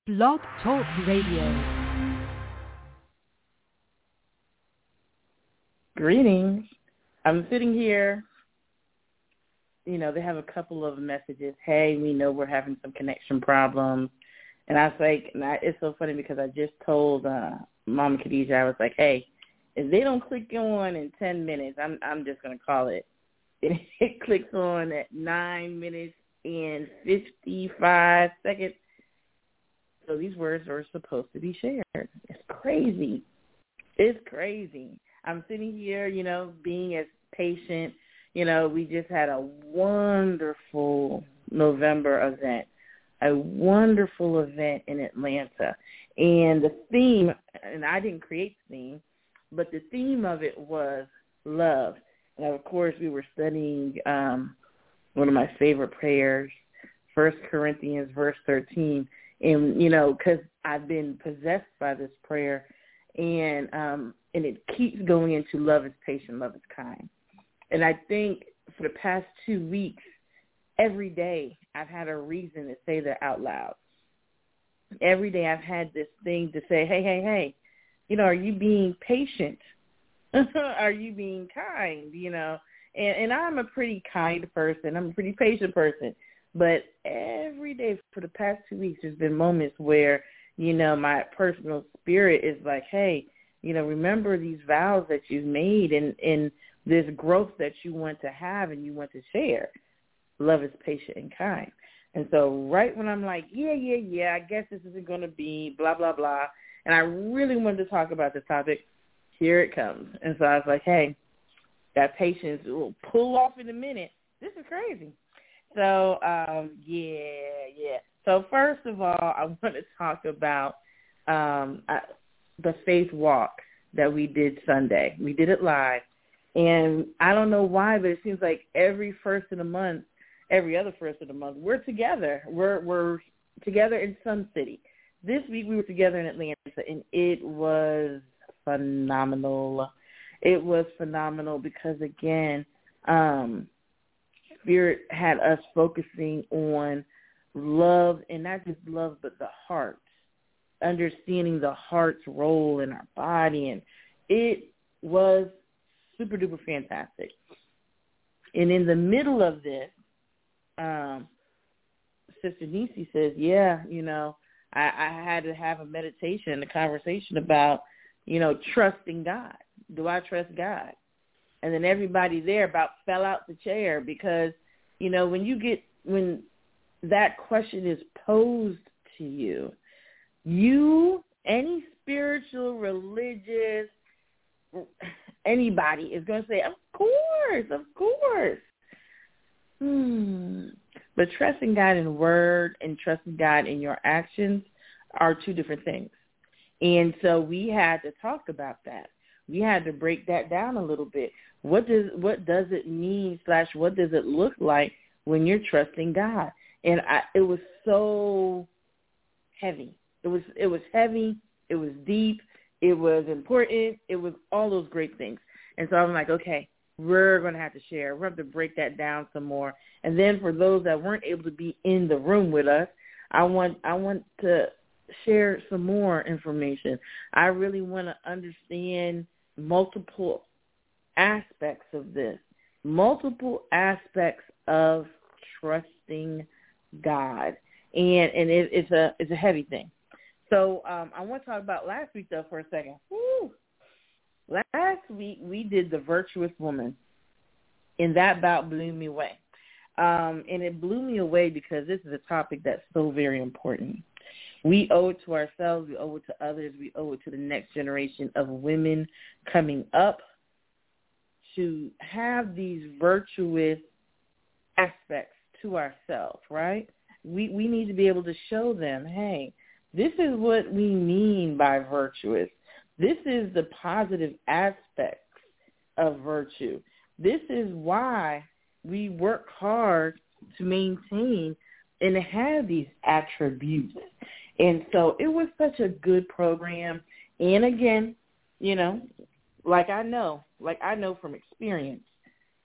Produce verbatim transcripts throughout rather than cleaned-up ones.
Blog Talk Radio. Greetings. I'm sitting here. You know, they have a couple of messages. Hey, we know we're having some connection problems. And I was like, and I, it's so funny because I just told uh, Mama Khadijah, I was like, hey, if they don't click on in ten minutes, I'm I'm just going to call it. And it clicks on at nine minutes and fifty-five seconds. So these words are supposed to be shared. It's crazy. It's crazy. I'm sitting here, you know, being as patient. You know, we just had a wonderful November event, a wonderful event in Atlanta. And the theme, and I didn't create the theme, but the theme of it was love. And, of course, we were studying um, one of my favorite prayers, First Corinthians, verse thirteen. And, you know, because I've been possessed by this prayer, and um, and it keeps going into love is patient, love is kind. And I think for the past two weeks, every day I've had a reason to say that out loud. Every day I've had this thing to say, hey, hey, hey, you know, are you being patient? Are you being kind, you know? And, and I'm a pretty kind person. I'm a pretty patient person. But every day for the past two weeks, there's been moments where, you know, my personal spirit is like, hey, you know, remember these vows that you've made and, and this growth that you want to have and you want to share. Love is patient and kind. And so right when I'm like, yeah, yeah, yeah, I guess this isn't going to be blah, blah, blah, and I really wanted to talk about the topic, here it comes. And so I was like, hey, that patience will pull off in a minute. This is crazy. So, um, yeah, yeah. So first of all, I want to talk about um, I, the faith walk that we did Sunday. We did it live. And I don't know why, but it seems like every first of the month, every other first of the month, we're together. We're we're together in Sun City. This week we were together in Atlanta, and it was phenomenal. It was phenomenal because, again, um, Spirit had us focusing on love, and not just love, but the heart, understanding the heart's role in our body, and it was super duper fantastic. And in the middle of this, um, Sister Nisi says, yeah, you know, I, I had to have a meditation, a conversation about, you know, trusting God. Do I trust God? And then everybody there about fell out the chair because, you know, when you get, when that question is posed to you, you, any spiritual, religious, anybody is going to say, of course, of course. Hmm. But trusting God in word and trusting God in your actions are two different things. And so we had to talk about that. We had to break that down a little bit. What does what does it mean slash what does it look like when you're trusting God? And I, it was so heavy. It was it was heavy. It was deep. It was important. It was all those great things. And so I'm like, okay, we're going to have to share. We're going to have to break that down some more. And then for those that weren't able to be in the room with us, I want I want to share some more information. I really want to understand multiple aspects of this, multiple aspects of trusting God. And and it, it's a it's a heavy thing. So um, I want to talk about last week, though, for a second. Woo. Last week, we did the virtuous woman, and that bout blew me away. Um, and it blew me away because this is a topic that's so very important. We owe it to ourselves. We owe it to others. We owe it to the next generation of women coming up to have these virtuous aspects to ourselves, right? We we need to be able to show them, hey, this is what we mean by virtuous. This is the positive aspects of virtue. This is why we work hard to maintain and have these attributes. And so it was such a good program. And again, you know, like I know, like I know from experience,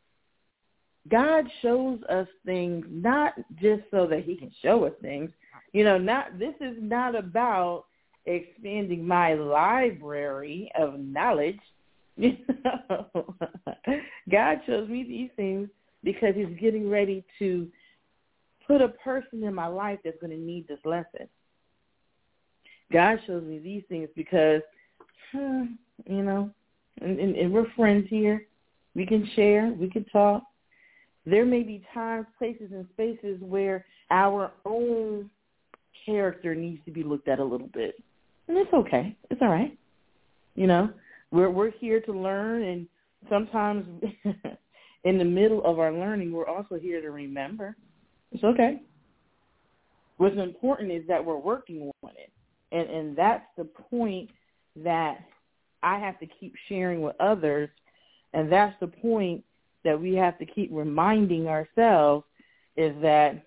God shows us things not just so that he can show us things. You know, not this is not about expanding my library of knowledge. You know? God shows me these things because he's getting ready to put a person in my life that's going to need this lesson. God shows me these things because, hmm, you know, and, and, and we're friends here. We can share. We can talk. There may be times, places, and spaces where our own character needs to be looked at a little bit. And it's okay. It's all right. You know, we're we're here to learn, and sometimes in the middle of our learning, we're also here to remember. It's okay. What's important is that we're working on it. And and that's the point that I have to keep sharing with others, and that's the point that we have to keep reminding ourselves is that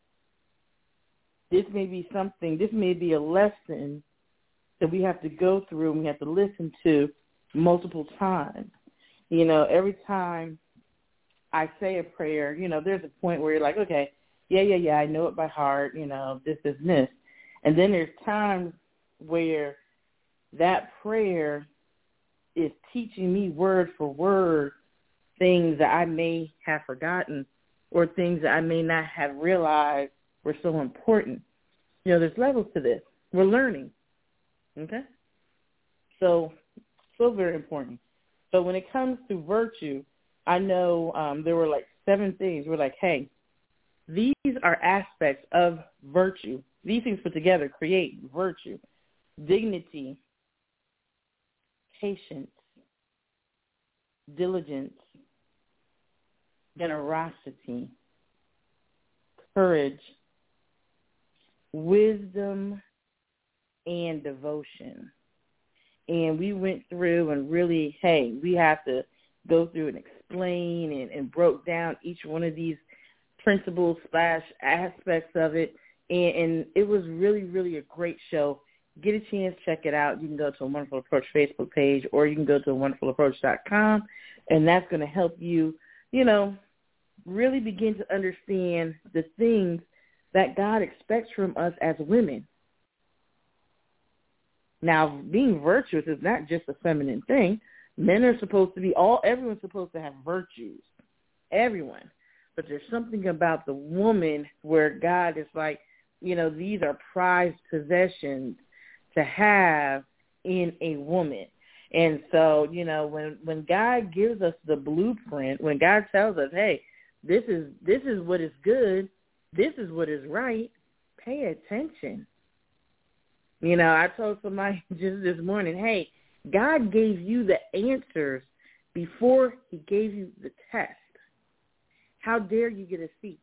this may be something, this may be a lesson that we have to go through and we have to listen to multiple times. You know, every time I say a prayer, you know, there's a point where you're like, okay, yeah, yeah, yeah, I know it by heart, you know, this, this, and this. And then there's times where that prayer is teaching me word for word things that I may have forgotten or things that I may not have realized were so important. You know, there's levels to this. We're learning, okay? So, so very important. So when it comes to virtue, I know um, there were like seven things. We're like, hey, these are aspects of virtue. These things put together create virtue, dignity, patience, diligence, generosity, courage, wisdom, and devotion. And we went through and really, hey, we have to go through and explain and, and broke down each one of these principles slash aspects of it. And, and it was really, really a great show. Get a chance, check it out. You can go to a Wonderful Approach Facebook page, or you can go to wonderful approach dot com, and that's going to help you, you know, really begin to understand the things that God expects from us as women. Now, being virtuous is not just a feminine thing. Men are supposed to be, all, everyone's supposed to have virtues. Everyone. But there's something about the woman where God is like, you know, these are prized possessions to have in a woman. And so, you know, when, when God gives us the blueprint, when God tells us, hey, this is this is what is good, this is what is right, pay attention. You know, I told somebody just this morning, hey, God gave you the answers before he gave you the test. How dare you get a C?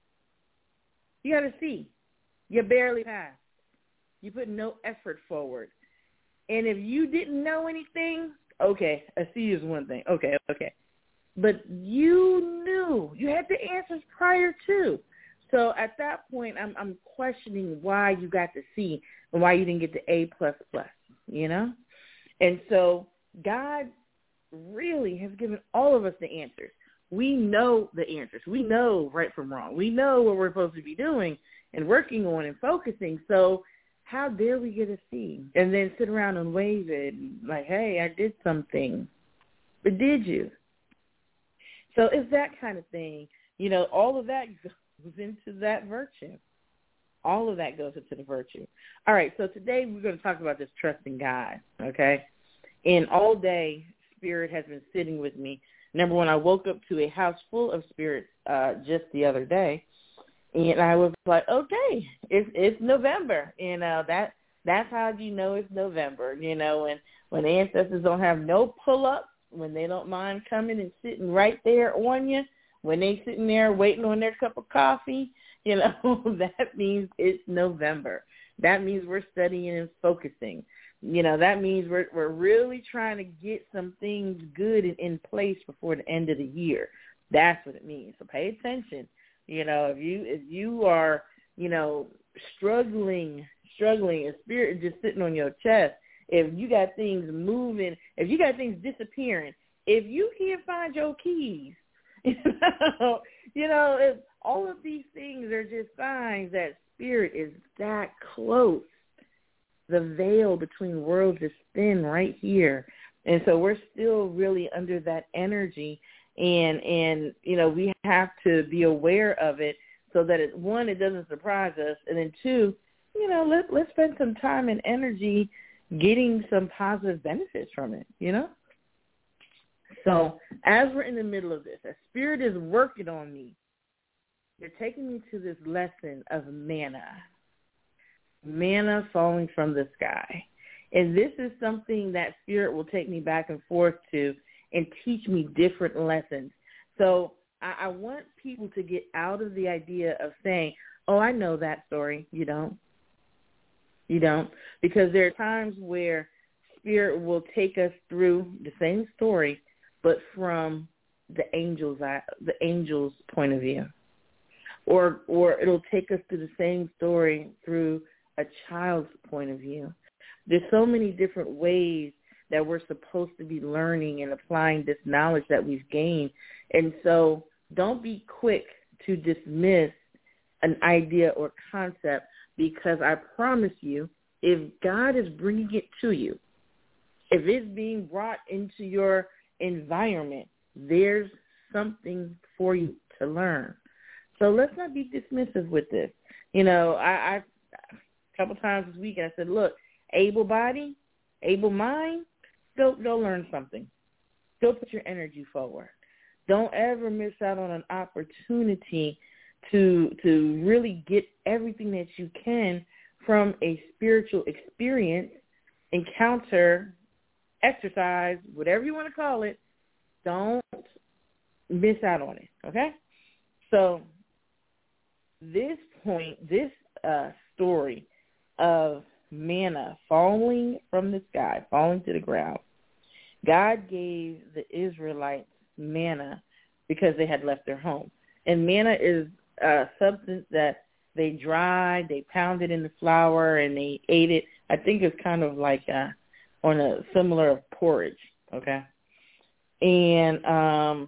You got a C. You barely passed. You put no effort forward. And if you didn't know anything, okay, a C is one thing. Okay, okay. But you knew. You had the answers prior to. So at that point, I'm, I'm questioning why you got the C and why you didn't get the A plus plus, you know? And so God really has given all of us the answers. We know the answers. We know right from wrong. We know what we're supposed to be doing and working on and focusing. So how dare we get a C and then sit around and wave it like, hey, I did something. But did you? So it's that kind of thing. You know, all of that goes into that virtue. All of that goes into the virtue. All right, so today we're going to talk about this trusting God, okay? And all day, Spirit has been sitting with me. Number one, I woke up to a house full of spirits uh, just the other day, and I was like, okay, it's it's November. You know, that that's how you know it's November, you know, and when the ancestors don't have no pull-ups, when they don't mind coming and sitting right there on you, when they sitting there waiting on their cup of coffee, you know, that means it's November. That means we're studying and focusing. You know, that means we're we're really trying to get some things good and in place before the end of the year. That's what it means. So pay attention. You know, if you if you are, you know, struggling, struggling, and spirit is just sitting on your chest, if you got things moving, if you got things disappearing, if you can't find your keys, you know, you know, if all of these things are just signs that spirit is that close. The veil between worlds is thin right here. And so we're still really under that energy. And, and you know, we have to be aware of it so that, it, one, it doesn't surprise us. And then, two, you know, let, let's spend some time and energy getting some positive benefits from it, you know? So as we're in the middle of this, as Spirit is working on me, they're taking me to this lesson of manna, manna falling from the sky. And this is something that Spirit will take me back and forth to and teach me different lessons. So I, I want people to get out of the idea of saying, oh, I know that story. You don't. You don't. Because there are times where Spirit will take us through the same story, but from the angel's the angel's point of view, or or it'll take us through the same story through a child's point of view. There's so many different ways that we're supposed to be learning and applying this knowledge that we've gained, and so don't be quick to dismiss an idea or concept, because I promise you, if God is bringing it to you, if it's being brought into your environment, there's something for you to learn. So let's not be dismissive with this. You know, I, I a couple times this week I said, look, able body, able mind, go go learn something. Go put your energy forward. Don't ever miss out on an opportunity to to really get everything that you can from a spiritual experience, encounter, exercise, whatever you want to call it. Don't miss out on it, okay? So this point, this uh, story of manna falling from the sky, falling to the ground, God gave the Israelites manna because they had left their home. And manna is a substance that they dried, they pounded in the flour, and they ate it. I think it's kind of like uh, on a similar porridge, okay? And um,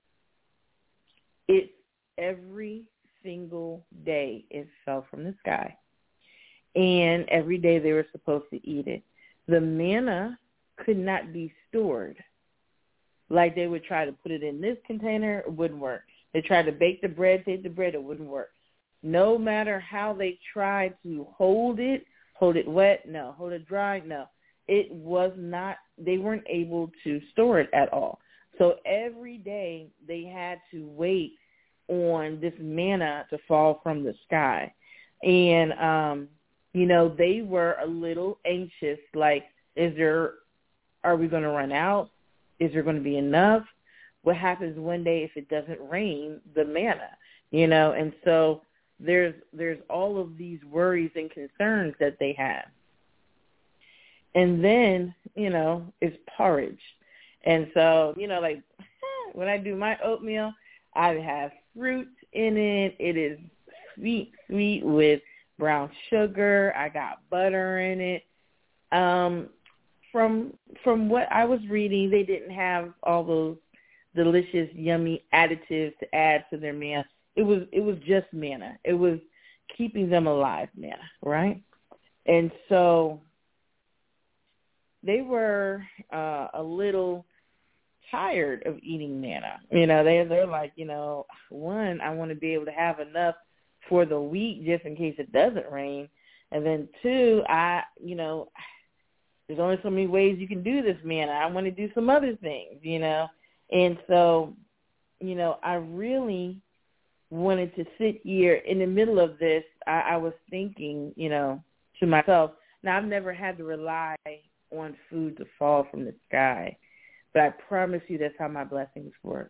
it's every single day it fell from the sky. And every day they were supposed to eat it. The manna could not be stored. Like they would try to put it in this container, it wouldn't work. They tried to bake the bread, take the bread, it wouldn't work. No matter how they tried to hold it, hold it wet, no. Hold it dry, no. It was not, they weren't able to store it at all. So every day they had to wait on this manna to fall from the sky. And, um, you know, they were a little anxious, like, is there, are we going to run out? Is there going to be enough? What happens one day if it doesn't rain the manna, you know? And so there's there's all of these worries and concerns that they have. And then, you know, it's porridge. And so, you know, like when I do my oatmeal, I have fruit in it. It is sweet, sweet with brown sugar. I got butter in it. Um, from from what I was reading, they didn't have all those delicious, yummy additives to add to their manna. It was it was just manna. It was keeping them alive manna, right? And so they were uh, a little tired of eating manna. You know, they they're like, you know, one, I want to be able to have enough for the week just in case it doesn't rain, and then two, I, you know, there's only so many ways you can do this manna. I want to do some other things, you know. And so, you know, I really wanted to sit here in the middle of this. I, I was thinking, you know, to myself, now I've never had to rely on food to fall from the sky, but I promise you that's how my blessings work.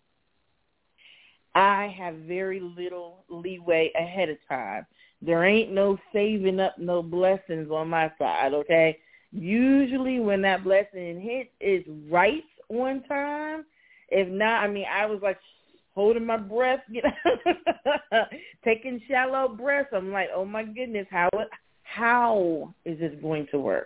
I have very little leeway ahead of time. There ain't no saving up no blessings on my side, okay? Usually when that blessing hits, it's right one time. If not, I mean, I was like holding my breath, you know, taking shallow breaths. I'm like, oh my goodness, how how is this going to work?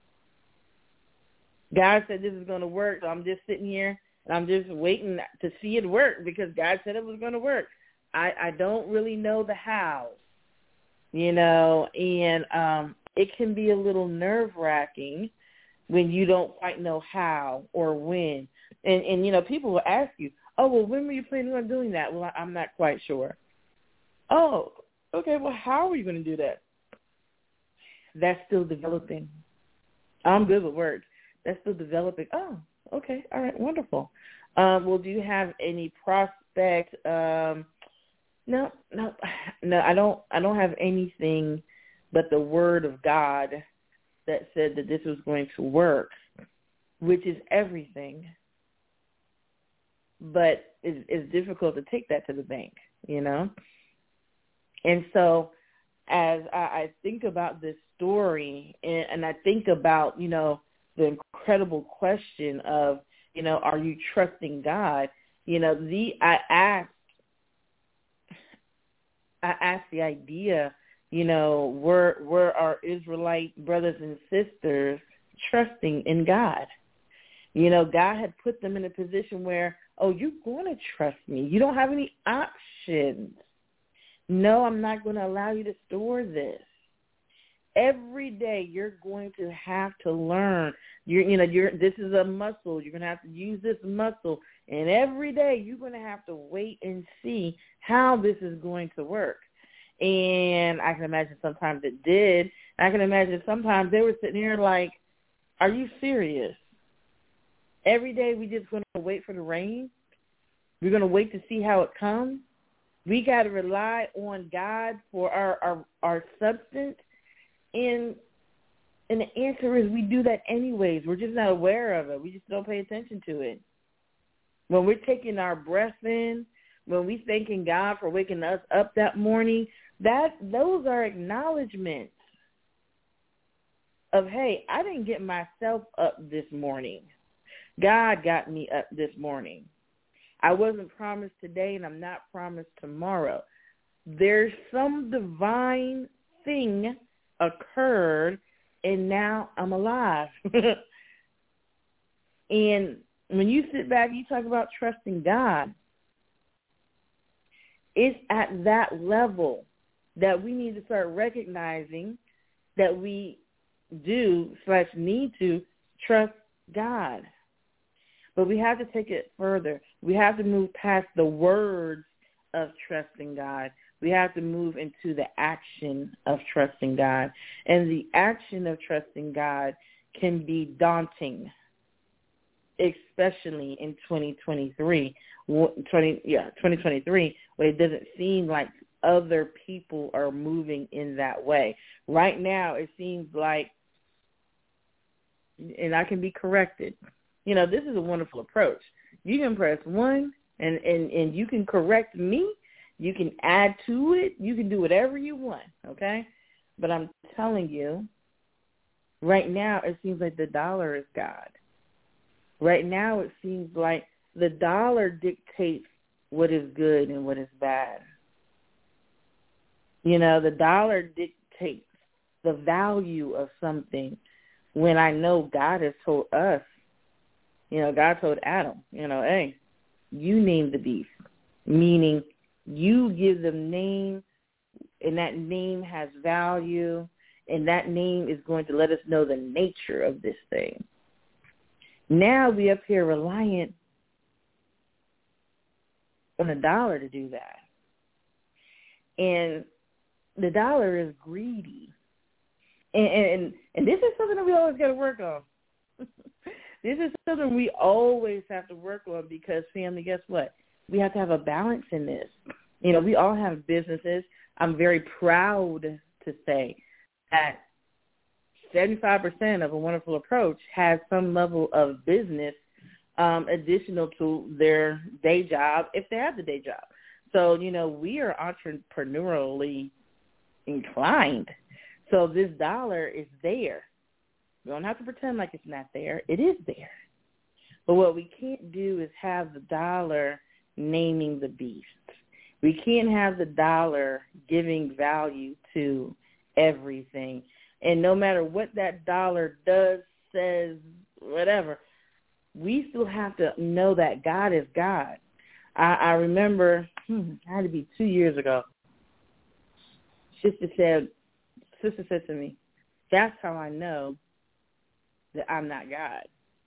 God said this is going to work, so I'm just sitting here and I'm just waiting to see it work because God said it was going to work. I, I don't really know the how, you know, and um, it can be a little nerve-wracking when you don't quite know how or when. And, and, you know, people will ask you, oh, well, when were you planning on doing that? Well, I'm not quite sure. Oh, okay, well, how are you going to do that? That's still developing. I'm good with words. That's still developing. Oh, okay, all right, wonderful. Um, well, do you have any prospect? Um, no, no, no. I don't. I don't have anything but the word of God that said that this was going to work, which is everything. But it's, it's difficult to take that to the bank, you know. And so, as I, I think about this story, and, and I think about, you know, the incredible question of, you know, are you trusting God? You know, the I asked, I asked the idea, you know, were were our Israelite brothers and sisters trusting in God? You know, God had put them in a position where, oh, you're going to trust me. You don't have any options. No, I'm not going to allow you to store this. Every day you're going to have to learn. You're, you know, you're, this is a muscle. You're going to have to use this muscle. And every day you're going to have to wait and see how this is going to work. And I can imagine sometimes it did. I can imagine sometimes they were sitting here like, are you serious? Every day we just going to wait for the rain? We're going to wait to see how it comes? We got to rely on God for our, our, our substance. And and the answer is we do that anyways. We're just not aware of it. We just don't pay attention to it. When we're taking our breath in, when we thanking God for waking us up that morning, that those are acknowledgments of, hey, I didn't get myself up this morning. God got me up this morning. I wasn't promised today, and I'm not promised tomorrow. There's some divine thing occurred, and now I'm alive. And when you sit back, you talk about trusting God. It's at that level that we need to start recognizing that we do slash need to trust God. But we have to take it further. We have to move past the words of trusting God. We have to move into the action of trusting God. And the action of trusting God can be daunting, especially in twenty twenty-three, twenty, yeah, twenty twenty-three, where it doesn't seem like other people are moving in that way. Right now, it seems like, and I can be corrected, you know, this is a wonderful approach. You can press one, and, and, and you can correct me. You can add to it. You can do whatever you want, okay? But I'm telling you, right now it seems like the dollar is God. Right now it seems like the dollar dictates what is good and what is bad. You know, the dollar dictates the value of something when I know God has told us, you know, God told Adam, you know, hey, you name the beast, meaning you give them name, and that name has value, and that name is going to let us know the nature of this thing. Now we up here reliant on a dollar to do that. And the dollar is greedy. And, and, and this is something that we always got to work on. This is something we always have to work on because, family, guess what? We have to have a balance in this. You know, we all have businesses. I'm very proud to say that seventy-five percent of A Wonderful Approach has some level of business um, additional to their day job if they have the day job. So, you know, we are entrepreneurially inclined. So this dollar is there. We don't have to pretend like it's not there. It is there. But what we can't do is have the dollar naming the beast. We can't have the dollar giving value to everything. And no matter what that dollar does, says, whatever, we still have to know that God is God. I, I remember, hmm, it had to be two years ago. sister said, sister said to me, that's how I know that I'm not God.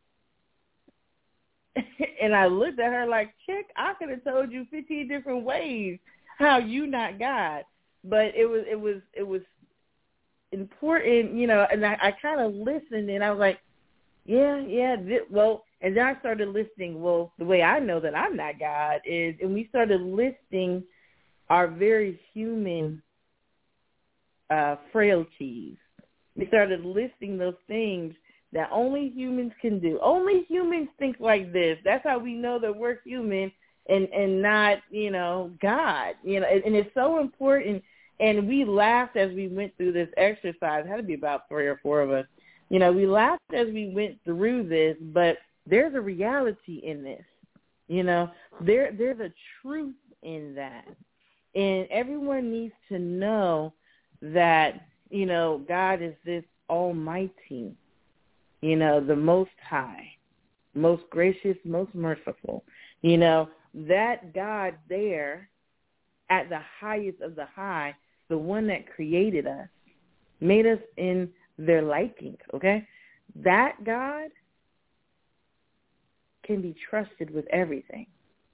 And I looked at her like, chick, I could have told you fifteen different ways how you not God. But it was it was it was important, you know, and I, I kind of listened and I was like, yeah, yeah, th- well, and then I started listening, well, the way I know that I'm not God is, and we started listing our very human uh, frailties. We started listing those things that only humans can do. Only humans think like this. That's how we know that we're human and, and not, you know, God. You know, and, and it's so important. And we laughed as we went through this exercise. It had to be about three or four of us. You know, we laughed as we went through this, but there's a reality in this. You know, there there's a truth in that. And everyone needs to know that, you know, God is this almighty, you know, the most high, most gracious, most merciful. You know, that God there at the highest of the high, the one that created us, made us in their liking, okay? That God can be trusted with everything.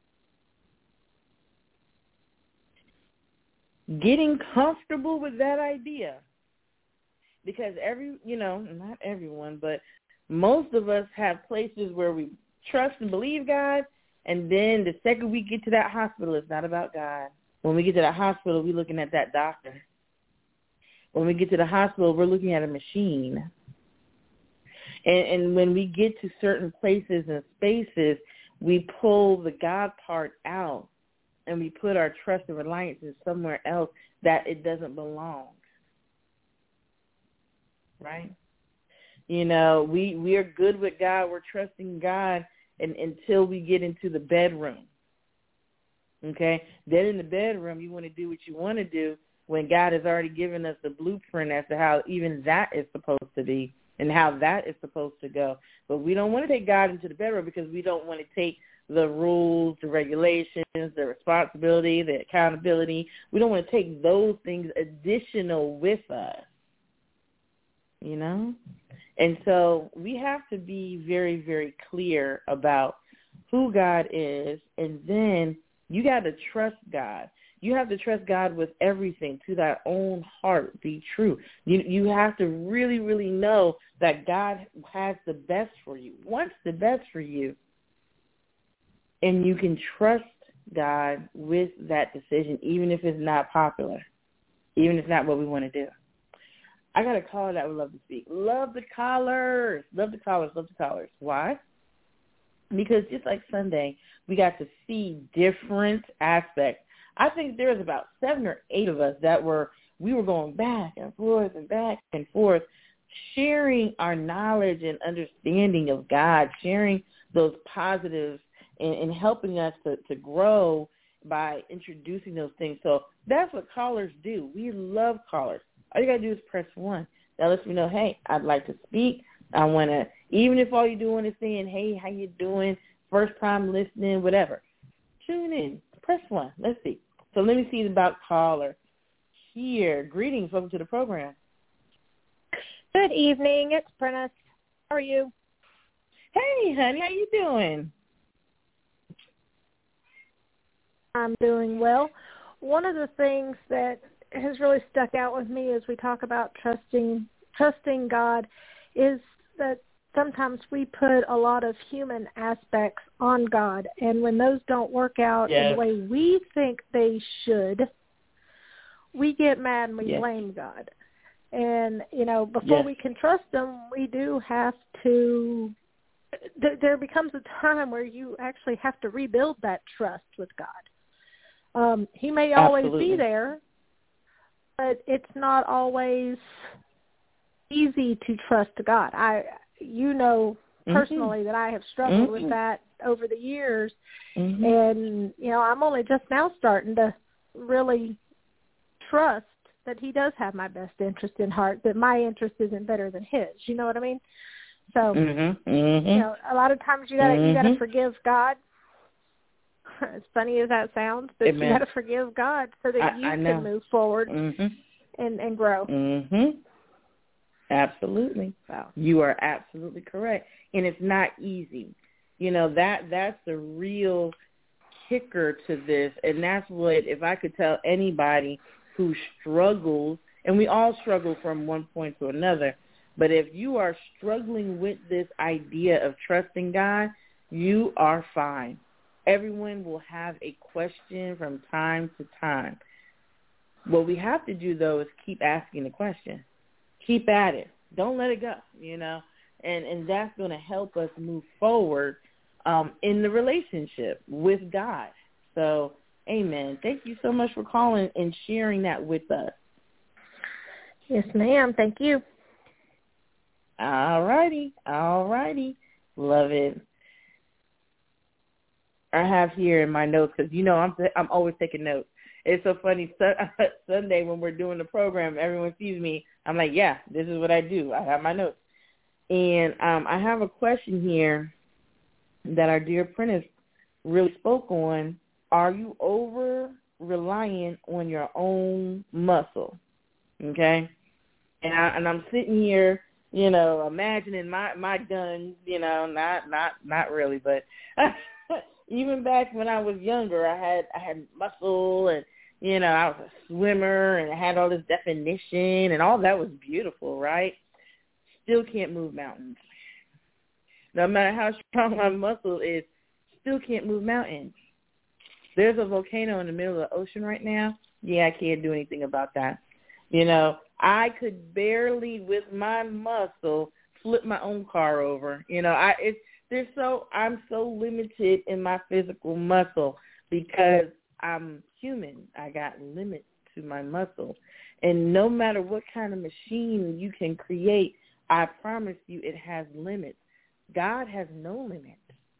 Getting comfortable with that idea, because every, you know, not everyone, but most of us have places where we trust and believe God, and then the second we get to that hospital, it's not about God. When we get to that hospital, we're looking at that doctor. When we get to the hospital, we're looking at a machine. And, and when we get to certain places and spaces, we pull the God part out, and we put our trust and reliance in somewhere else that it doesn't belong. Right? You know, we, we are good with God. We're trusting God and, until we get into the bedroom. Okay? Then in the bedroom, you want to do what you want to do when God has already given us the blueprint as to how even that is supposed to be and how that is supposed to go. But we don't want to take God into the bedroom because we don't want to take the rules, the regulations, the responsibility, the accountability. We don't want to take those things additional with us, you know? And so we have to be very, very clear about who God is, and then you got to trust God. You have to trust God with everything, to thy own heart be true. You you have to really, really know that God has the best for you, wants the best for you. And you can trust God with that decision, even if it's not popular, even if it's not what we want to do. I got a caller that would love to speak. Love the callers. Love the callers. Love the callers. Why? Because just like Sunday, we got to see different aspects. I think there was about seven or eight of us that were, we were going back and forth and back and forth, sharing our knowledge and understanding of God, sharing those positives and, and helping us to, to grow by introducing those things. So that's what callers do. We love callers. All you got to do is press one. That lets me know, hey, I'd like to speak. I want to, even if all you're doing is saying, hey, how you doing, first time listening, whatever, tune in. Press one. Let's see. So let me see about caller here. Greetings. Welcome to the program. Good evening. It's Prentice. How are you? Hey, honey. How you doing? I'm doing well. One of the things that has really stuck out with me as we talk about trusting trusting God is that sometimes we put a lot of human aspects on God, and when those don't work out yes. in the way we think they should, we get mad and we yes. blame God. And, you know, before yes. we can trust him, we do have to, th- there becomes a time where you actually have to rebuild that trust with God. Um, he may always Absolutely. be there, but it's not always easy to trust God. I, you know, personally mm-hmm. that I have struggled mm-hmm. with that over the years, mm-hmm. and you know, I'm only just now starting to really trust that he does have my best interest in heart, that my interest isn't better than his. You know what I mean? So, mm-hmm. Mm-hmm. you know, a lot of times you gotta mm-hmm. you gotta forgive God. As funny as that sounds, but Amen. You gotta forgive God so that I, you I can move forward. Mm-hmm. and, and grow. Mm-hmm. Absolutely. Wow. You are absolutely correct. And it's not easy. You know, that that's the real kicker to this. And that's what, if I could tell anybody who struggles, and we all struggle from one point to another, but if you are struggling with this idea of trusting God, you are fine. Everyone will have a question from time to time. What we have to do, though, is keep asking the question. Keep at it. Don't let it go, you know, and, and that's going to help us move forward um, in the relationship with God. So, amen. Thank you so much for calling and sharing that with us. Yes, ma'am. Thank you. All righty. All righty. Love it. I have here in my notes, because, you know, I'm I'm always taking notes. It's so funny. Sunday when we're doing the program, everyone sees me. I'm like, yeah, this is what I do. I have my notes. And um, I have a question here that our dear apprentice really spoke on. Are you over-reliant on your own muscle? Okay? And, I, and I'm sitting here, you know, imagining my, my guns, you know, not not not really, but even back when I was younger, I had I had muscle, and you know, I was a swimmer, and I had all this definition, and all that was beautiful, right? Still can't move mountains. No matter how strong my muscle is, still can't move mountains. There's a volcano in the middle of the ocean right now. Yeah, I can't do anything about that. You know, I could barely, with my muscle, flip my own car over. You know, I it's there's so I'm so limited in my physical muscle because I'm human. I got limits to my muscle. And no matter what kind of machine you can create, I promise you it has limits. God has no limits.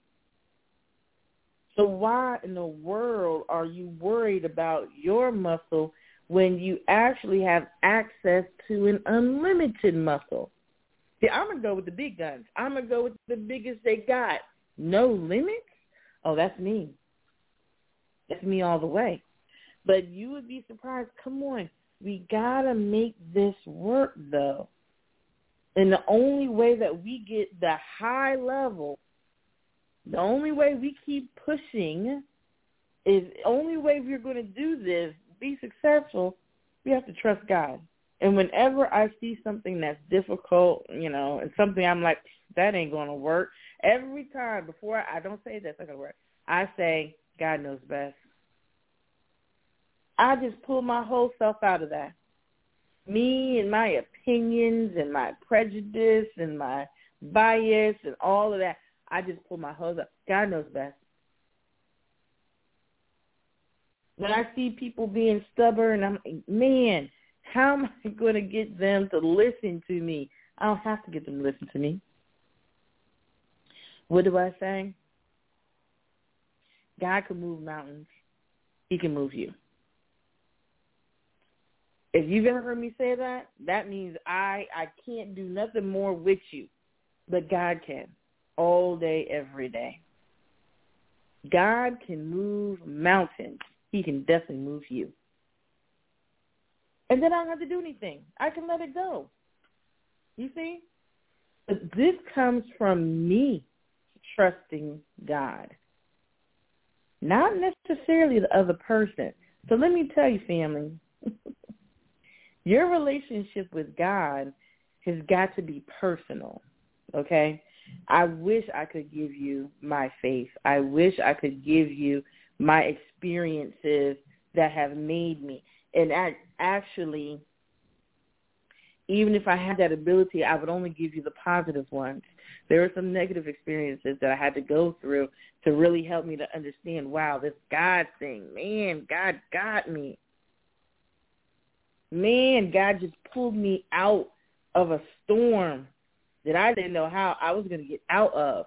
So why in the world are you worried about your muscle when you actually have access to an unlimited muscle? See, I'm going to go with the big guns. I'm going to go with the biggest they got. No limits? Oh, that's me. That's me all the way. But you would be surprised. Come on. We got to make this work, though. And the only way that we get the high level, the only way we keep pushing is the only way we're going to do this, be successful, we have to trust God. And whenever I see something that's difficult, you know, and something I'm like, that ain't going to work, every time before I, I don't say that's not going to work, I say, God knows best. I just pull my whole self out of that. Me and my opinions and my prejudice and my bias and all of that, I just pull my hose up. God knows best. When I see people being stubborn, I'm like, man, how am I going to get them to listen to me? I don't have to get them to listen to me. What do I say? God can move mountains. He can move you. If you've ever heard me say that, that means I, I can't do nothing more with you, but God can, all day, every day. God can move mountains. He can definitely move you. And then I don't have to do anything. I can let it go. You see? But this comes from me trusting God, not necessarily the other person. So let me tell you, family, your relationship with God has got to be personal, okay? I wish I could give you my faith. I wish I could give you my experiences that have made me. And I, actually, even if I had that ability, I would only give you the positive ones. There were some negative experiences that I had to go through to really help me to understand, wow, this God thing, man, God got me. Man, God just pulled me out of a storm that I didn't know how I was going to get out of.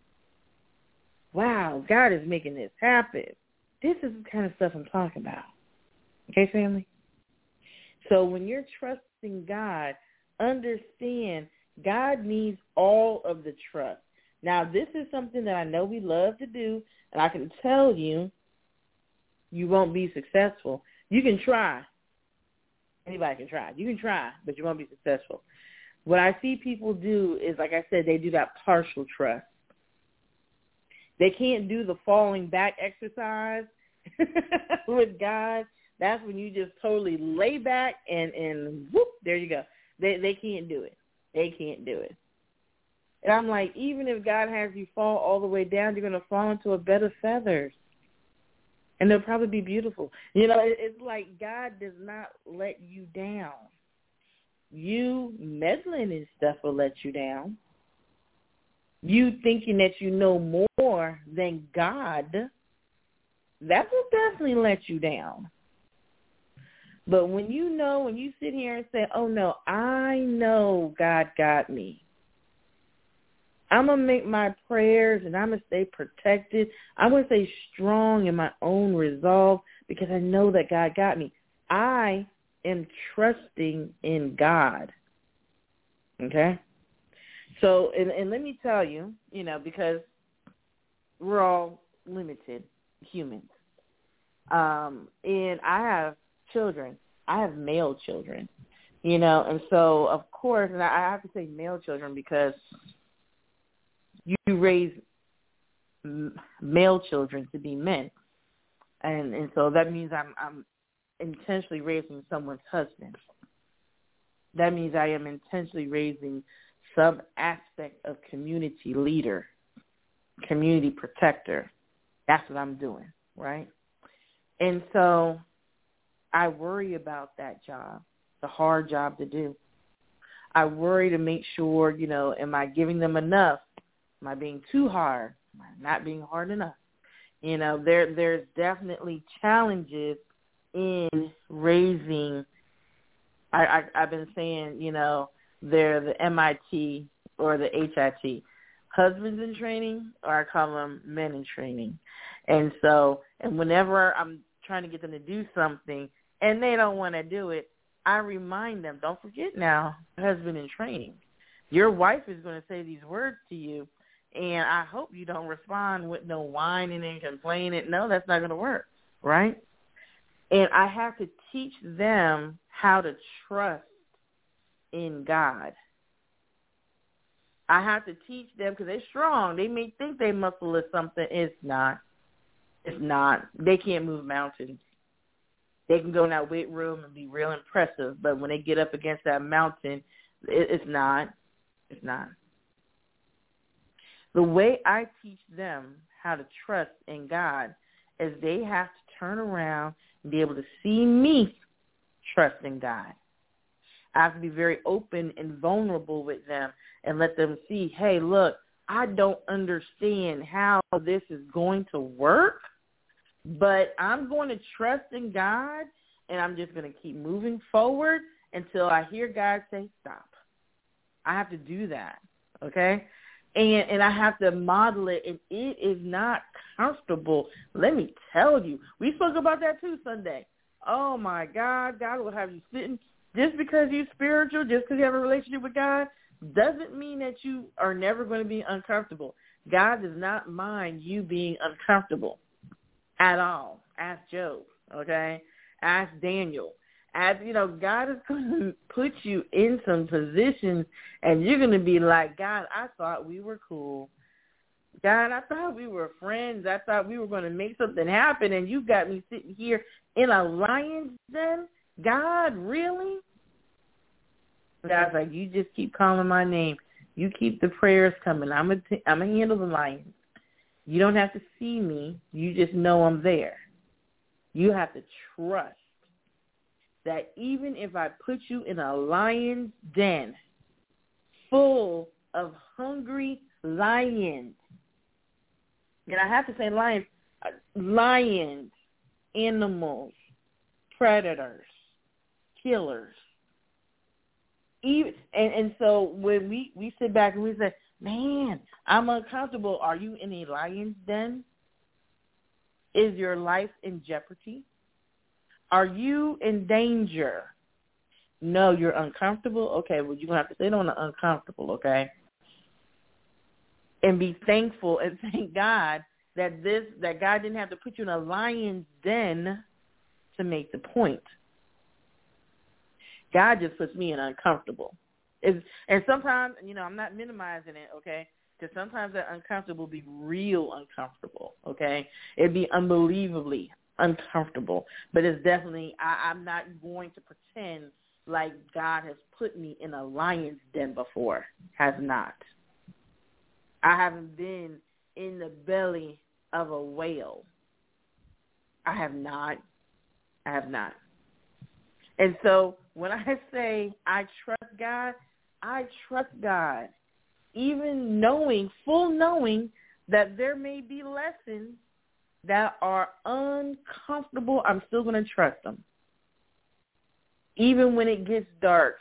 Wow, God is making this happen. This is the kind of stuff I'm talking about. Okay, family? So when you're trusting God, understand God needs all of the trust. Now, this is something that I know we love to do, and I can tell you, you won't be successful. You can try. Anybody can try. You can try, but you won't be successful. What I see people do is, like I said, they do that partial trust. They can't do the falling back exercise with God. That's when you just totally lay back and, and whoop, there you go. They they can't do it. They can't do it. And I'm like, even if God has you fall all the way down, you're going to fall into a bed of feathers. And they'll probably be beautiful. You know, it, it's like God does not let you down. You meddling and stuff will let you down. You thinking that you know more than God, that will definitely let you down. But when you know, when you sit here and say, oh, no, I know God got me. I'm going to make my prayers and I'm going to stay protected. I'm going to stay strong in my own resolve because I know that God got me. I am trusting in God. Okay? So, and, and let me tell you, you know, because we're all limited humans. Um, and I have children. I have male children, you know, and so, of course, and I have to say male children because you raise male children to be men. And and so that means I'm I'm intentionally raising someone's husband. That means I am intentionally raising some aspect of community leader, community protector. That's what I'm doing, right? And so I worry about that job, the hard job to do. I worry to make sure, you know, am I giving them enough? Am I being too hard? Am I not being hard enough? You know, there there's definitely challenges in raising. I, I, I've been saying, you know, they're the M I T or the H I T, husbands in training, or I call them men in training. And so, and whenever I'm trying to get them to do something and they don't want to do it, I remind them, don't forget now, husband in training. Your wife is going to say these words to you, and I hope you don't respond with no whining and complaining. No, that's not going to work, right? And I have to teach them how to trust in God. I have to teach them because they're strong. They may think they muscle is something. It's not. It's not. They can't move mountains. They can go in that weight room and be real impressive, but when they get up against that mountain, it, it's not. It's not. The way I teach them how to trust in God is they have to turn around and be able to see me trusting God. I have to be very open and vulnerable with them and let them see, hey, look, I don't understand how this is going to work, but I'm going to trust in God, and I'm just going to keep moving forward until I hear God say stop. I have to do that, okay? And and I have to model it, and it is not comfortable. Let me tell you. We spoke about that too Sunday. Oh, my God, God will have you sitting. Just because you're spiritual, just because you have a relationship with God, doesn't mean that you are never going to be uncomfortable. God does not mind you being uncomfortable at all. Ask Job, okay? Ask Daniel. As you know, God is going to put you in some positions, and you're going to be like, God, I thought we were cool. God, I thought we were friends. I thought we were going to make something happen, and you got me sitting here in a lion's den. God, really? God's like, you just keep calling my name. You keep the prayers coming. I'm going to I'm gonna handle the lions. You don't have to see me. You just know I'm there. You have to trust that even if I put you in a lion's den full of hungry lions, and I have to say lions, lions, animals, predators, killers. Even, and, and so when we, we sit back and we say, man, I'm uncomfortable. Are you in a lion's den? Is your life in jeopardy? Are you in danger? No, you're uncomfortable? Okay, well, you're going to have to sit on the uncomfortable, okay? And be thankful and thank God that this that God didn't have to put you in a lion's den to make the point. God just puts me in uncomfortable. It's, and sometimes, you know, I'm not minimizing it, okay, because sometimes that uncomfortable be real uncomfortable, okay? It'd be unbelievably uncomfortable. But it's definitely, I, I'm not going to pretend like God has put me in a lion's den before. Has not. I haven't been in the belly of a whale. I have not. I have not. And so when I say I trust God, I trust God, even knowing, full knowing that there may be lessons that are uncomfortable. I'm still going to trust them. Even when it gets dark,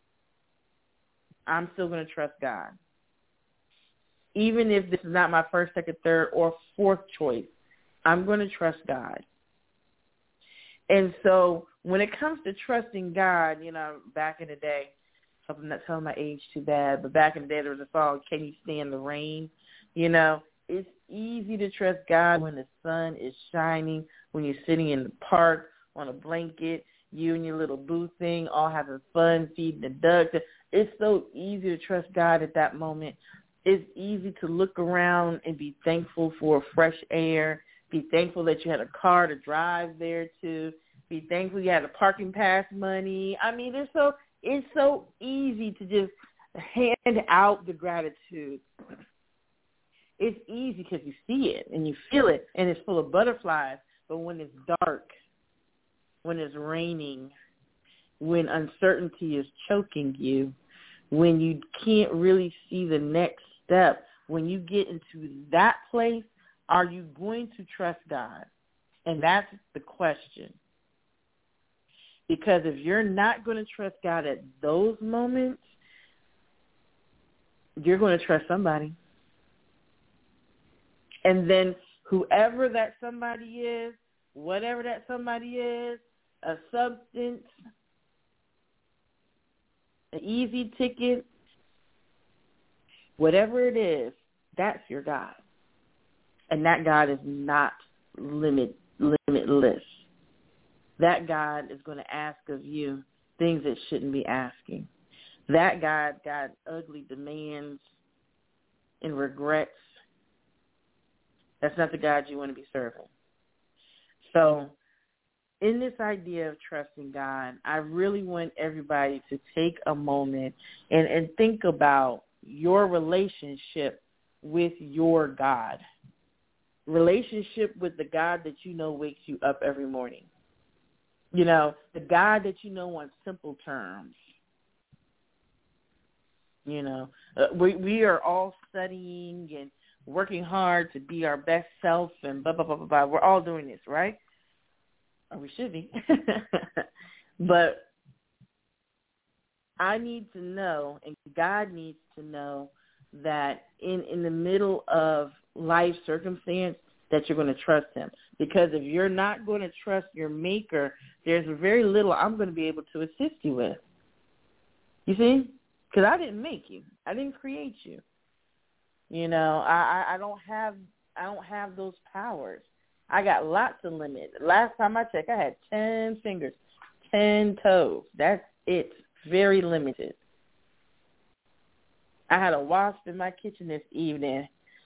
I'm still going to trust God. Even if this is not my first, second, third, or fourth choice, I'm going to trust God. And so when it comes to trusting God, you know, back in the day, I'm not telling my age too bad, but back in the day there was a song, Can You Stand the Rain? You know, it's easy to trust God when the sun is shining, when you're sitting in the park on a blanket, you and your little boo thing all having fun, feeding the ducks. It's so easy to trust God at that moment. It's easy to look around and be thankful for fresh air, be thankful that you had a car to drive there to, be thankful you had a parking pass money. I mean, it's so it's so easy to just hand out the gratitude. It's easy because you see it and you feel it and it's full of butterflies. But when it's dark, when it's raining, when uncertainty is choking you, when you can't really see the next step, when you get into that place, are you going to trust God? And that's the question. Because if you're not going to trust God at those moments, you're going to trust somebody. And then whoever that somebody is, whatever that somebody is, a substance, an easy ticket, whatever it is, that's your God. And that God is not limit limitless. That God is going to ask of you things it shouldn't be asking. That God got ugly demands and regrets. That's not the God you want to be serving. So in this idea of trusting God, I really want everybody to take a moment and, and think about your relationship with your God. Relationship with the God that you know wakes you up every morning. You know, the God that you know on simple terms. You know, uh, we we are all studying and working hard to be our best self and blah, blah, blah, blah, blah. We're all doing this, right? Or we should be. But I need to know, and God needs to know, that in, in the middle of life circumstance, that you're going to trust him. Because if you're not going to trust your maker, there's very little I'm going to be able to assist you with. You see? Because I didn't make you. I didn't create you. You know, I, I don't have I don't have those powers. I got lots of limits. Last time I checked, I had ten fingers, ten toes. That's it. Very limited. I had a wasp in my kitchen this evening.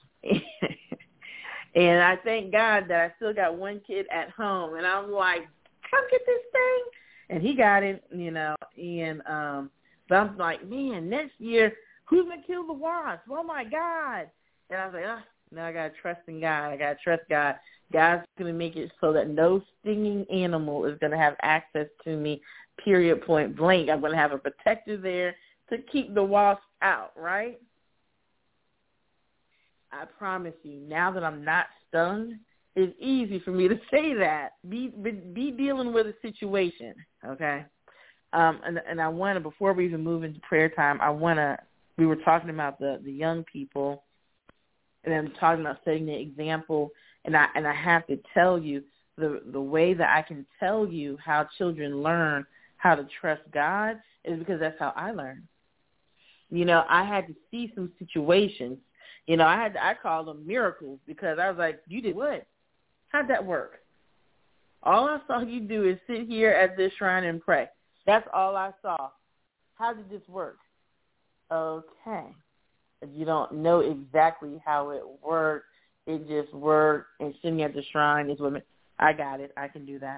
And I thank God that I still got one kid at home. And I'm like, come get this thing. And he got it, you know. And um, but I'm like, man, next year, who's going to kill the wasp? Oh, my God. And I was like, oh, now I got to trust in God. I got to trust God. God's going to make it so that no stinging animal is going to have access to me, period, point blank. I'm going to have a protector there to keep the wasp out, right? I promise you, now that I'm not stung, it's easy for me to say that. Be be, be dealing with a situation, okay? Um, and, and I want to, before we even move into prayer time, I want to, we were talking about the, the young people, and I'm talking about setting the example, and I and I have to tell you, the the way that I can tell you how children learn how to trust God is because that's how I learned. You know, I had to see some situations. You know, I had to, I call them miracles because I was like, you did what? How'd that work? All I saw you do is sit here at this shrine and pray. That's all I saw. How did this work? Okay. If you don't know exactly how it worked, it just worked, and sitting at the shrine is what I got it. I can do that.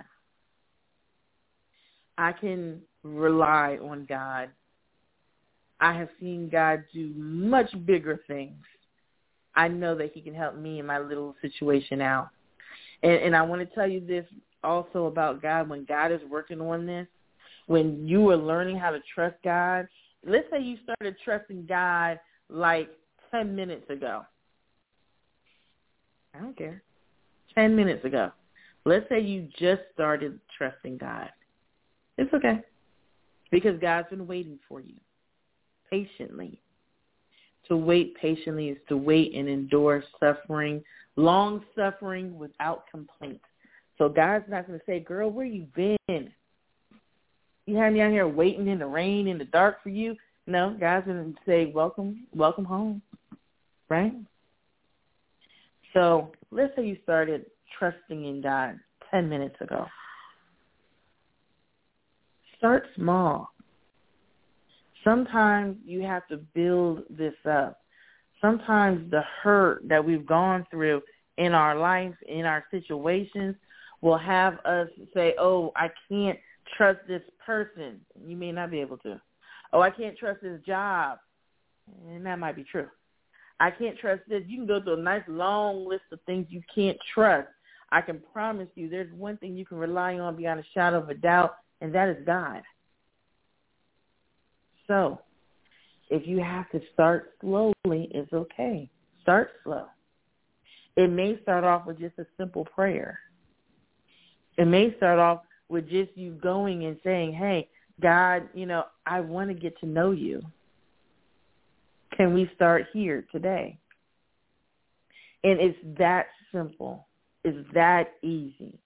I can rely on God. I have seen God do much bigger things. I know that he can help me in my little situation out. And, and I want to tell you this also about God. When God is working on this, when you are learning how to trust God, let's say you started trusting God like ten minutes ago. I don't care. ten minutes ago. Let's say you just started trusting God. It's okay, because God's been waiting for you patiently. To wait patiently is to wait and endure suffering, long suffering without complaint. So God's not going to say, girl, where you been? You had me out here waiting in the rain, in the dark for you? No, God's going to say, welcome, welcome home, right? So let's say you started trusting in God ten minutes ago. Start small. Sometimes you have to build this up. Sometimes the hurt that we've gone through in our life, in our situations, will have us say, oh, I can't trust this person. You may not be able to. Oh, I can't trust this job. And that might be true. I can't trust this. You can go through a nice long list of things you can't trust. I can promise you there's one thing you can rely on beyond a shadow of a doubt, and that is God. So if you have to start slowly, it's okay. Start slow. It may start off with just a simple prayer. It may start off with just you going and saying, hey, God, you know, I want to get to know you. Can we start here today? And it's that simple. It's that easy.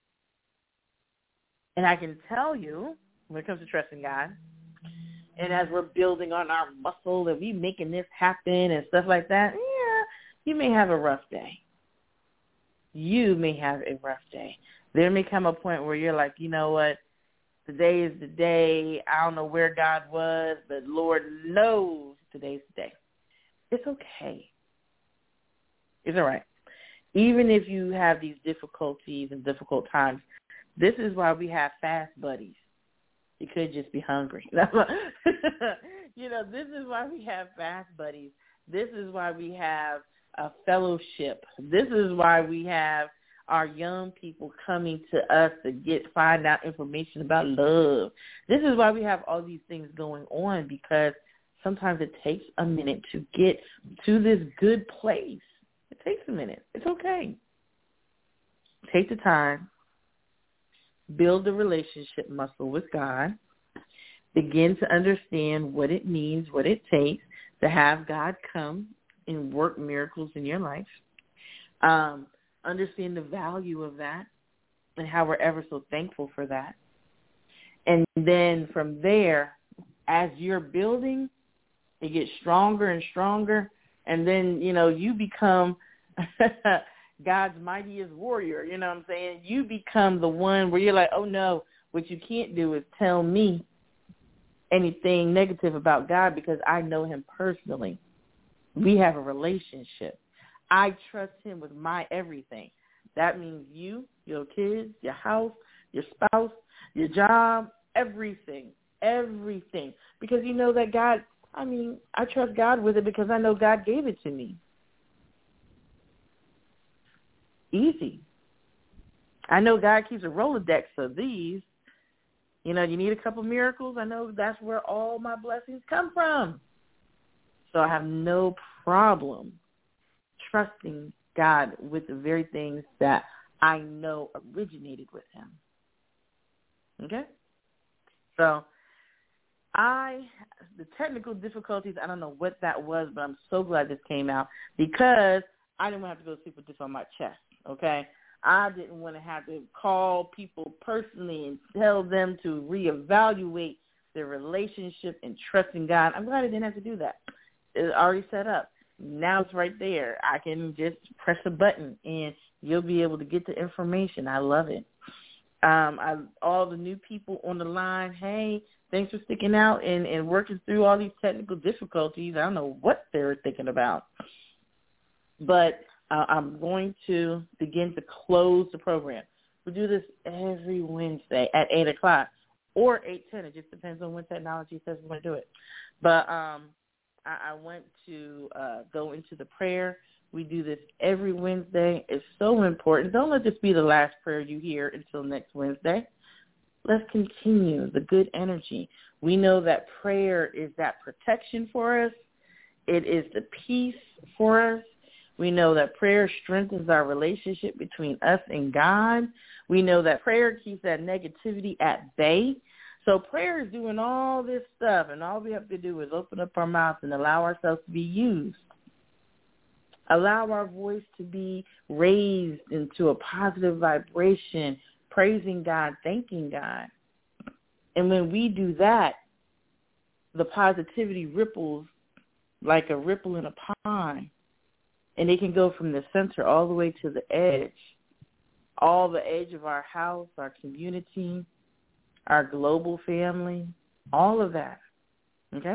And I can tell you, when it comes to trusting God, and as we're building on our muscle and we making this happen and stuff like that, yeah, you may have a rough day. You may have a rough day. There may come a point where you're like, you know what, today is the day. I don't know where God was, but Lord knows today's the day. It's okay. It's all right. Even if you have these difficulties and difficult times, this is why we have fast buddies. You could just be hungry. You know, this is why we have fast buddies. This is why we have a fellowship. This is why we have our young people coming to us to get find out information about love. This is why we have all these things going on, because sometimes it takes a minute to get to this good place. It takes a minute. It's okay. Take the time. Build the relationship muscle with God. Begin to understand what it means, what it takes to have God come and work miracles in your life. Um, understand the value of that and how we're ever so thankful for that. And then from there, as you're building, it gets stronger and stronger. And then, you know, you become God's mightiest warrior. You know what I'm saying? You become the one where you're like, oh, no, what you can't do is tell me anything negative about God, because I know him personally. We have a relationship. I trust him with my everything. That means you, your kids, your house, your spouse, your job, everything, everything. Because you know that God, I mean, I trust God with it because I know God gave it to me. Easy. I know God keeps a Rolodex of these. You know, you need a couple miracles. I know that's where all my blessings come from. So I have no problem trusting God with the very things that I know originated with him. Okay? So I, the technical difficulties, I don't know what that was, but I'm so glad this came out, because I didn't want to have to go sleep with this on my chest, okay? I didn't want to have to call people personally and tell them to reevaluate their relationship and trust in God. I'm glad I didn't have to do that. It's already set up. Now it's right there. I can just press a button and you'll be able to get the information. I love it. Um, I, all the new people on the line, hey, thanks for sticking out and, and working through all these technical difficulties. I don't know what they were thinking about. But uh, I'm going to begin to close the program. We do this every Wednesday at eight o'clock or eight ten. It just depends on when technology says we're going to do it. But um, I, I want to uh, go into the prayer. We do this every Wednesday. It's so important. Don't let this be the last prayer you hear until next Wednesday. Let's continue the good energy. We know that prayer is that protection for us. It is the peace for us. We know that prayer strengthens our relationship between us and God. We know that prayer keeps that negativity at bay. So prayer is doing all this stuff, and all we have to do is open up our mouths and allow ourselves to be used. Allow our voice to be raised into a positive vibration, praising God, thanking God. And when we do that, the positivity ripples like a ripple in a pond. And it can go from the center all the way to the edge, all the edge of our house, our community, our global family, all of that. Okay?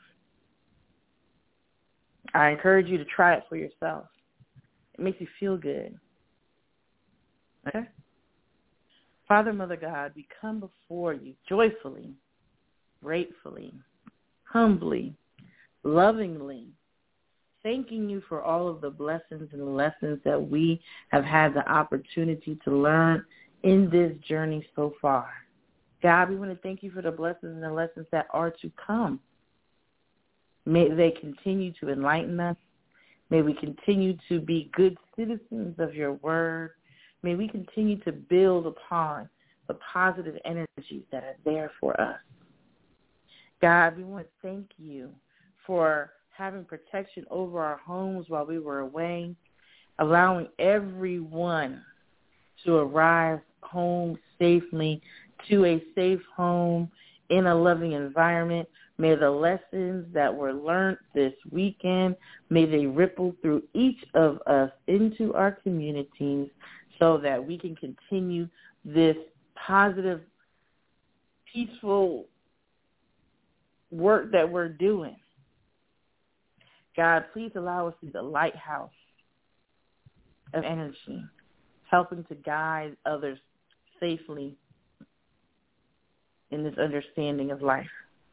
I encourage you to try it for yourself. It makes you feel good. Okay? Father, Mother God, we come before you joyfully, gratefully, humbly, lovingly, thanking you for all of the blessings and lessons that we have had the opportunity to learn in this journey so far. God, we want to thank you for the blessings and the lessons that are to come. May they continue to enlighten us. May we continue to be good citizens of your word. May we continue to build upon the positive energies that are there for us. God, we want to thank you for having protection over our homes while we were away, allowing everyone to arrive home safely, to a safe home, in a loving environment. May the lessons that were learned this weekend, may they ripple through each of us into our communities so that we can continue this positive, peaceful work that we're doing. God, please allow us to be the lighthouse of energy, helping to guide others safely in this understanding of life.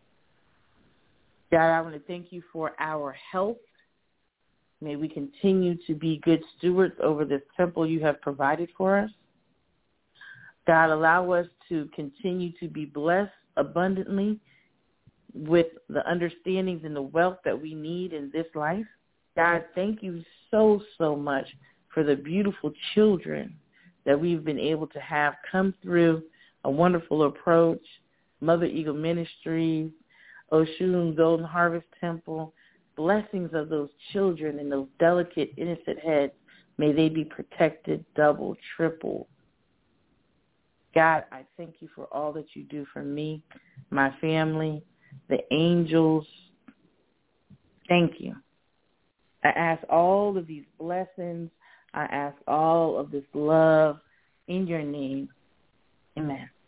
God, I want to thank you for our health. May we continue to be good stewards over this temple you have provided for us. God, allow us to continue to be blessed abundantly with the understandings and the wealth that we need in this life. God, thank you so, so much for the beautiful children that we've been able to have come through a wonderful approach, Mother Eagle Ministries, Oshun Golden Harvest Temple. Blessings of those children and those delicate, innocent heads. May they be protected double, triple. God, I thank you for all that you do for me, my family, the angels. Thank you. I ask all of these blessings. I ask all of this love in your name. Amen.